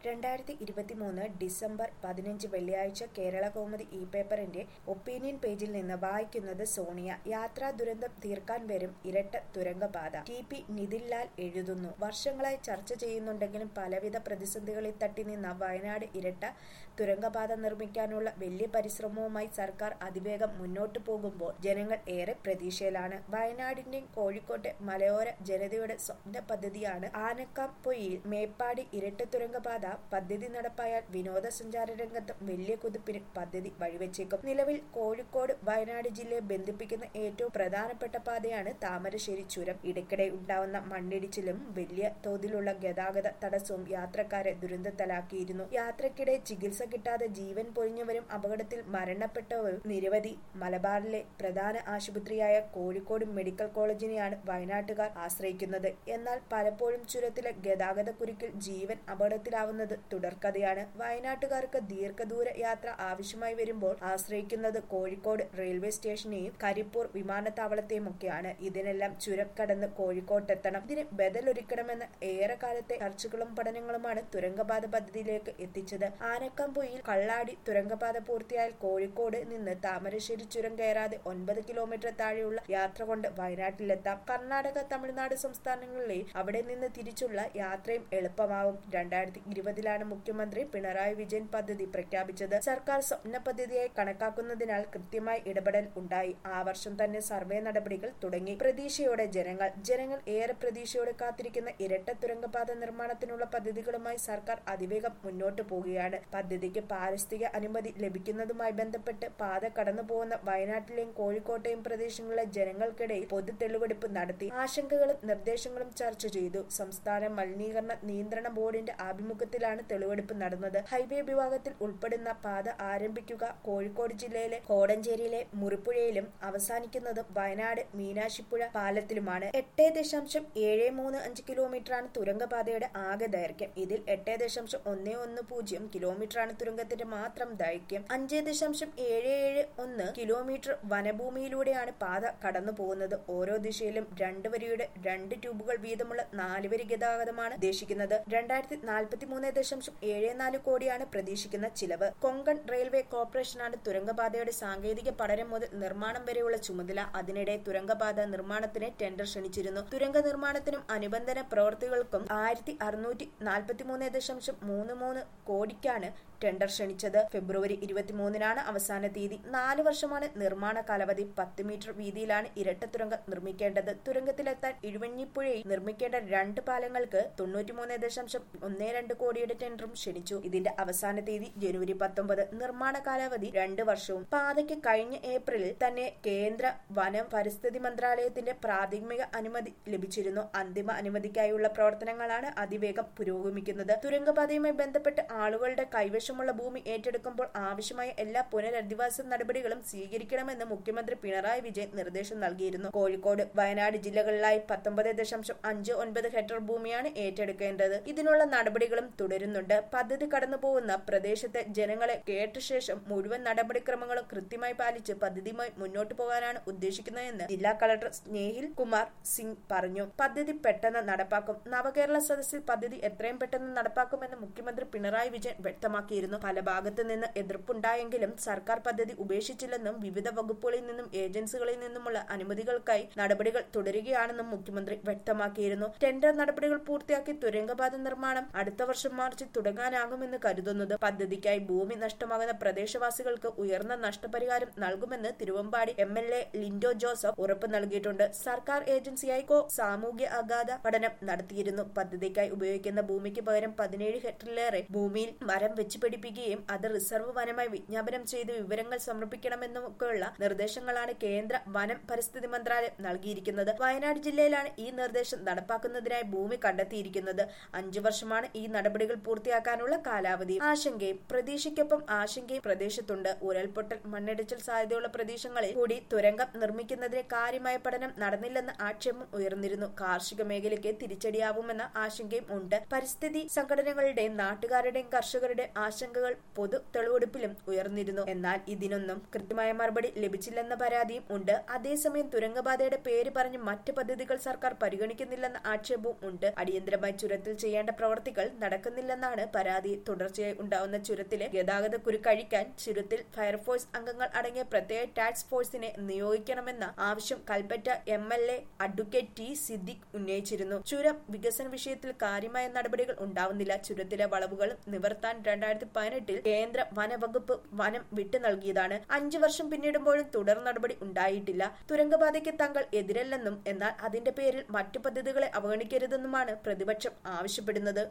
2023 December 15 വെള്ളിയാഴ്ച കേരളകൗമുദി പേപ്പറിന്റെ opinion പേജിൽ നിന്ന് വായിക്കുന്നത് സോണിയ. യാത്രാ ദുരന്തം തീർക്കാൻ വരും ഇരട്ട തുരങ്കപാത. ടി.പി. നിതിൻലാൽ എഴുതുന്നു. വർഷങ്ങളായി ചർച്ച ചെയ്യുന്നുണ്ടെങ്കിലും പലവിധ പ്രതിസന്ധികളിൽ തട്ടി നിന്ന വയനാട് ഇരട്ട തുരങ്കപാത നിർമ്മിക്കാനുള്ള വലിയ പരിശ്രമവുമായി സർക്കാർ അതിവേഗം മുന്നോട്ടു പോകുമ്പോൾ ജനങ്ങൾ ഏറെ പ്രതീക്ഷയിലാണ്. വയനാടിന്റെയും കോഴിക്കോട്ടെ മലയോര ജനതയുടെ സ്വപ്ന പദ്ധതിയാണ് ആനക്കാംപൊയിൽ മേപ്പാടി ഇരട്ട തുരങ്കപാത. പദ്ധതി നടപ്പായാൽ വിനോദസഞ്ചാര രംഗത്തും വലിയ കുതിപ്പിന് പദ്ധതി വഴിവെച്ചേക്കും. നിലവിൽ കോഴിക്കോട് വയനാട് ജില്ലയെ ബന്ധിപ്പിക്കുന്ന ഏറ്റവും പ്രധാനപ്പെട്ട പാതയാണ് താമരശ്ശേരി ചുരം. ഇടയ്ക്കിടെ ഉണ്ടാവുന്ന മണ്ണിടിച്ചിലും വലിയ തോതിലുള്ള ഗതാഗത തടസ്സവും യാത്രക്കാരെ ദുരന്തത്തിലാക്കിയിരുന്നു. യാത്രക്കിടെ ചികിത്സ കിട്ടാതെ ജീവൻ പൊലിഞ്ഞവരും അപകടത്തിൽ മരണപ്പെട്ടവരും നിരവധി. മലബാറിലെ പ്രധാന ആശുപത്രിയായ കോഴിക്കോട് മെഡിക്കൽ കോളേജിനെയാണ് വയനാട്ടുകാർ ആശ്രയിക്കുന്നത്. എന്നാൽ പലപ്പോഴും ചുരത്തിലെ ഗതാഗത കുരുക്കിൽ ജീവൻ അപകടത്തിലാവുന്നത് തുടർക്കഥയാണ്. വയനാട്ടുകാർക്ക് ദീർഘദൂര യാത്ര ആവശ്യമായി വരുമ്പോൾ ആശ്രയിക്കുന്നത് കോഴിക്കോട് റെയിൽവേ സ്റ്റേഷനെയും കരിപ്പൂർ വിമാനത്താവളത്തെയും ഒക്കെയാണ്. ഇതിനെല്ലാം ചുരം കടന്ന് കോഴിക്കോട്ടെത്തണം. ഇതിന് ബദലൊരുക്കണമെന്ന ഏറെക്കാലത്തെ ചർച്ചകളും പഠനങ്ങളുമാണ് തുരങ്കപാത പദ്ധതിയിലേക്ക് എത്തിച്ചത്. ആനക്കാംപൊയിൽ കള്ളാടി തുരങ്കപാത പൂർത്തിയായാൽ കോഴിക്കോട് നിന്ന് താമരശ്ശേരി ചുരം കയറാതെ 9 കിലോമീറ്റർ താഴെയുള്ള യാത്ര കൊണ്ട് വയനാട്ടിലെത്താം. കർണാടക, തമിഴ്നാട് സംസ്ഥാനങ്ങളിലെ അവിടെ നിന്ന് തിരിച്ചുള്ള യാത്രയും എളുപ്പമാവും. 2020 മുഖ്യമന്ത്രി പിണറായി വിജയൻ പദ്ധതി പ്രഖ്യാപിച്ചത്. സർക്കാർ സ്വപ്ന പദ്ധതിയായി കണക്കാക്കുന്നതിനാൽ കൃത്യമായി ഇടപെടൽ ഉണ്ടായി. ആ വർഷം തന്നെ സർവേ നടപടികൾ തുടങ്ങി. പ്രതീക്ഷയോടെ ജനങ്ങൾ ഏറെ പ്രതീക്ഷയോടെ കാത്തിരിക്കുന്ന ഇരട്ട തുരങ്കപാത നിർമ്മാണത്തിനുള്ള പദ്ധതികളുമായി സർക്കാർ അതിവേഗം മുന്നോട്ടു പോവുകയാണ്. പദ്ധതിക്ക് പാരിസ്ഥിതിക അനുമതി ലഭിക്കുന്നതുമായി ബന്ധപ്പെട്ട് പാത കടന്നുപോകുന്ന വയനാട്ടിലെയും കോഴിക്കോട്ടെയും പ്രദേശങ്ങളിലെ ജനങ്ങൾക്കിടയിൽ പൊതു തെളിവെടുപ്പ് നടത്തി. ആശങ്കകളും നിർദ്ദേശങ്ങളും ചർച്ച ചെയ്തു. സംസ്ഥാന മലിനീകരണ നിയന്ത്രണ ബോർഡിന്റെ ആഭിമുഖ്യത്തിലാണ് തെളിവെടുപ്പ് നടന്നത്. ഹൈവേ വിഭാഗത്തിൽ ഉൾപ്പെടുന്ന പാത ആരംഭിക്കുക കോഴിക്കോട് ജില്ലയിലെ കോടഞ്ചേരിയിലെ മുറിപ്പുഴയിലും അവസാനിക്കുന്നതും വയനാട് മീനാക്ഷിപ്പുഴ പാലത്തിലുമാണ്. 8.735 കിലോമീറ്ററാണ് തുരങ്കപാതയുടെ ആകെ ദൈർഘ്യം. ഇതിൽ 8.110 കിലോമീറ്ററാണ് തുരങ്കത്തിന്റെ മാത്രം ദൈർഘ്യം. 5.771 കിലോമീറ്റർ വനഭൂമിയിലൂടെയാണ് പാത കടന്നു പോകുന്നത്. ഓരോ ദിശയിലും 2 വരിയുടെ 2 ട്യൂബുകൾ വീതമുള്ള 4 വരി ഗതാഗതമാണ് ഉദ്ദേശിക്കുന്നത്. 2043.74 കോടിയാണ് പ്രതീക്ഷിക്കുന്ന ചിലവ്. കൊങ്കൺ റെയിൽവേ കോർപ്പറേഷനാണ് തുരങ്കപാതയുടെ സാങ്കേതിക പഠനം മുതൽ നിർമ്മാണം വരെയുള്ള ചുമതല. അതിനിടെ തുരങ്കപാത നിർമ്മാണത്തിന് ടെൻഡർ ക്ഷണിച്ചിരുന്നു. തുരങ്ക നിർമ്മാണത്തിനും അനുബന്ധ പ്രവൃത്തികൾക്കും 1633.33 കോടിക്കാണ് ടെൻഡർ ക്ഷണിച്ചത്. ഫെബ്രുവരി 23 അവസാന തീയതി. 4 വർഷമാണ് നിർമ്മാണ കാലാവധി. 10 മീറ്റർ വീതിയിലാണ് ഇരട്ട തുരങ്കം നിർമ്മിക്കേണ്ടത്. തുരങ്കത്തിലെത്താൻ ഇഴുവഞ്ഞിപ്പുഴയിൽ നിർമ്മിക്കേണ്ട 2 പാലങ്ങൾക്ക് 93.12 കോടിയുടെ ടെൻഡറും ക്ഷണിച്ചു. ഇതിന്റെ അവസാന തീയതി ജനുവരി 19. നിർമ്മാണ കാലാവധി 2 വർഷവും. പാതയ്ക്ക് കഴിഞ്ഞ ഏപ്രിലിൽ തന്നെ കേന്ദ്ര വനം പരിസ്ഥിതി മന്ത്രാലയത്തിന്റെ പ്രാഥമിക അനുമതി ലഭിച്ചിരുന്നു. അന്തിമ അനുമതിക്കായുള്ള പ്രവർത്തനങ്ങളാണ് അതിവേഗം പുരോഗമിക്കുന്നത്. തുരങ്കപാതയുമായി ബന്ധപ്പെട്ട് ആളുകളുടെ കൈവശമുള്ള ഭൂമി ഏറ്റെടുക്കുമ്പോൾ ആവശ്യമായ എല്ലാ പുനരധിവാസ നടപടികളും സ്വീകരിക്കണമെന്ന് മുഖ്യമന്ത്രി പിണറായി വിജയൻ നിർദ്ദേശം നൽകിയിരുന്നു. കോഴിക്കോട്, വയനാട് ജില്ലകളിലായി 19.59 ഹെക്ടർ ഭൂമിയാണ് ഏറ്റെടുക്കേണ്ടത്. ഇതിനുള്ള നടപടികളും തുടരുന്നുണ്ട്. പദ്ധതി കടന്നുപോകുന്ന പ്രദേശത്തെ ജനങ്ങളെ കേട്ട ശേഷം മുഴുവൻ നടപടിക്രമങ്ങളും കൃത്യമായി പാലിച്ച് പദ്ധതിയുമായി മുന്നോട്ടു പോകാനാണ് ഉദ്ദേശിക്കുന്നതെന്ന് ജില്ലാ കളക്ടർ സ്നേഹിൽ കുമാർ സിംഗ് പറഞ്ഞു. പദ്ധതി പെട്ടെന്ന് നടപ്പാക്കും. നവകേരള സദസ്സിൽ പദ്ധതി എത്രയും പെട്ടെന്ന് നടപ്പാക്കുമെന്ന് മുഖ്യമന്ത്രി പിണറായി വിജയൻ വ്യക്തമാക്കിയിരുന്നു. പല ഭാഗത്തു നിന്ന് എതിർപ്പുണ്ടായെങ്കിലും സർക്കാർ പദ്ധതി ഉപേക്ഷിച്ചില്ലെന്നും വിവിധ വകുപ്പുകളിൽ നിന്നും ഏജൻസികളിൽ നിന്നുമുള്ള അനുമതികൾക്കായി നടപടികൾ തുടരുകയാണെന്നും മുഖ്യമന്ത്രി വ്യക്തമാക്കിയിരുന്നു. ടെൻഡർ നടപടികൾ പൂർത്തിയാക്കി തുരങ്കപാത നിർമ്മാണം അടുത്ത വർഷം മാർച്ചിൽ തുടങ്ങാനാകുമെന്ന് കരുതുന്നത്. പദ്ധതിക്കായി ഭൂമി നഷ്ടമാകുന്ന പ്രദേശവാസികൾക്ക് ഉയർന്ന നഷ്ടപരിഹാരം നൽകുമെന്ന് തിരുവമ്പാടി MLA ലിൻഡോ ജോസഫ് ഉറപ്പ് നൽകിയിട്ടുണ്ട്. സർക്കാർ ഏജൻസിയായി സാമൂഹ്യ ആഘാത പഠനം നടത്തിയിരുന്നു. പദ്ധതിക്കായി ഉപയോഗിക്കുന്ന ഭൂമിക്ക് പകരം 17 ഹെക്ടറിലേറെ ഭൂമിയിൽ മരം വെച്ച് പിടിപ്പിക്കുകയും അത് റിസർവ് വനമായി വിജ്ഞാപനം ചെയ്ത് വിവരങ്ങൾ സമർപ്പിക്കണമെന്നൊക്കെയുള്ള നിർദ്ദേശങ്ങളാണ് കേന്ദ്ര വനം പരിസ്ഥിതി മന്ത്രാലയം നൽകിയിരിക്കുന്നത്. വയനാട് ജില്ലയിലാണ് ഈ നിർദ്ദേശം നടപ്പാക്കുന്നതിനായി ഭൂമി കണ്ടെത്തിയിരിക്കുന്നത്. 5 വർഷമാണ് ഈ നടപടികൾ പൂർത്തിയാക്കാനുള്ള കാലാവധി. ആശങ്കയും പ്രതീക്ഷയ്ക്കൊപ്പം ആശങ്കയും പ്രദേശത്തുണ്ട്. ഉരുൾപൊട്ടൽ, മണ്ണിടിച്ചിൽ സാധ്യതയുള്ള പ്രദേശങ്ങളിൽ കൂടി തുരങ്കം നിർമ്മിക്കുന്നതിന് കാര്യമായ പഠനം നടന്നില്ലെന്ന് ആക്ഷേപം ഉയർന്നിരുന്നു. കാർഷിക മേഖലയ്ക്ക് തിരിച്ചടിയാവുമെന്ന ആശങ്കയും ഉണ്ട്. പരിസ്ഥിതി സംഘടനകളുടെയും നാട്ടുകാരുടെയും കർഷകരുടെയും ആശങ്കകൾ പൊതു തെളിവെടുപ്പിലും ഉയർന്നിരുന്നു. എന്നാൽ ഇതിനൊന്നും കൃത്യമായ മറുപടി ലഭിച്ചില്ലെന്ന പരാതിയും ഉണ്ട്. അതേസമയം തുരങ്കപാതയുടെ പേര് പറഞ്ഞ് മറ്റ് പദ്ധതികൾ സർക്കാർ പരിഗണിക്കുന്നില്ലെന്ന ആക്ഷേപവും ഉണ്ട്. അടിയന്തരമായി ചുരത്തിൽ ചെയ്യേണ്ട പ്രവർത്തികൾ നടക്കുന്നില്ല നടക്കുന്നില്ലെന്നാണ് പരാതി. തുടർച്ചയായി ഉണ്ടാവുന്ന ചുരത്തിലെ ഗതാഗതക്കുരുക്കഴിക്കാൻ ചുരത്തിൽ ഫയർഫോഴ്സ് അംഗങ്ങൾ അടങ്ങിയ പ്രത്യേക ടാസ്ക് ഫോഴ്സിനെ നിയോഗിക്കണമെന്ന ആവശ്യം Kalpetta MLA advocate T Siddique ഉന്നയിച്ചിരുന്നു. ചുരം വികസന വിഷയത്തിൽ കാര്യമായ നടപടികൾ ഉണ്ടാവുന്നില്ല. ചുരത്തിലെ വളവുകളും നിവർത്താൻ 2018 കേന്ദ്ര വനവകുപ്പ് വനം വിട്ടു നൽകിയതാണ്. 5 വർഷം പിന്നിടുമ്പോഴും തുടർ നടപടി ഉണ്ടായിട്ടില്ല. തുരങ്കപാതയ്ക്ക് തങ്ങൾ എതിരല്ലെന്നും എന്നാൽ അതിന്റെ പേരിൽ മറ്റു പദ്ധതികളെ അവഗണിക്കരുതെന്നുമാണ് പ്രതിപക്ഷം ആവശ്യപ്പെടുന്നത്.